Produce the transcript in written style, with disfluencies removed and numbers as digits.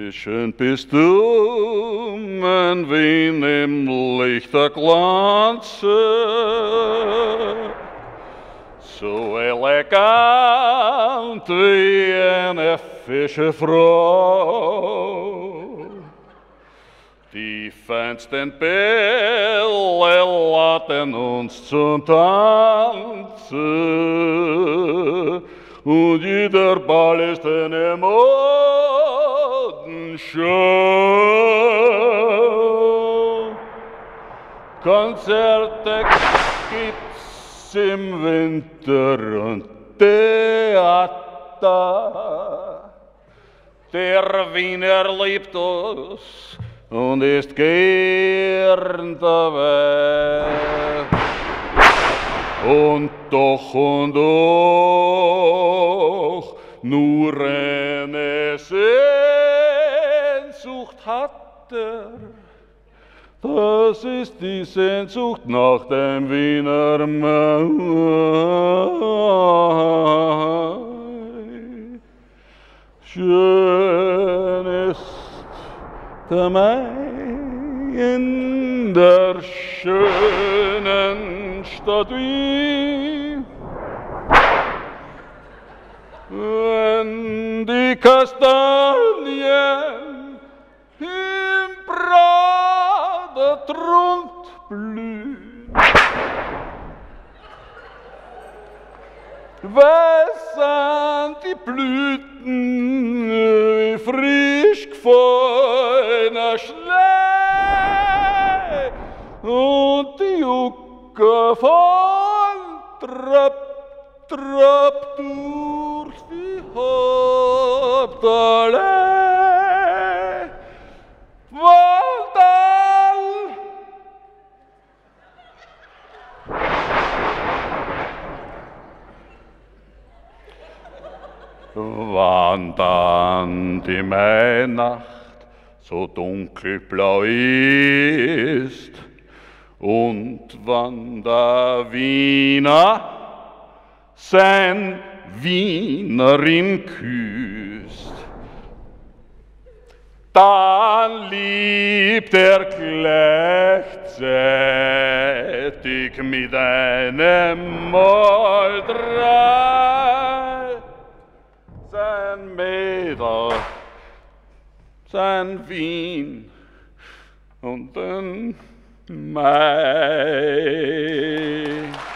Wie schön bist du, mein Wien im Lichterglanze, so elegant wie eine Fischerfrau. Die feinsten Bälle laden uns zum Tanze, und jeder Ball ist eine Modenshow. Konzerte gibt's im Winter und Theater. Der Wiener liebt uns und ist gern dabei. Und doch, nur eine Sehnsucht hat er. Das ist die Sehnsucht nach dem Wiener Mai. Schön ist der Mai in der schönen Stadt Wien, wenn die Kastanien im Pradertrunk blühen, wässern die Blüten wie frisch gefallener Schnee, und die Jucker von Trapp durch die Hauptallee. Waldal! Wann dann die Mainacht so dunkelblau ist und wann der Wiener sein Wienerin küsst, dann liebt er gleichzeitig mit einem Mal drei sein Mädel, sein Wien und den Mai.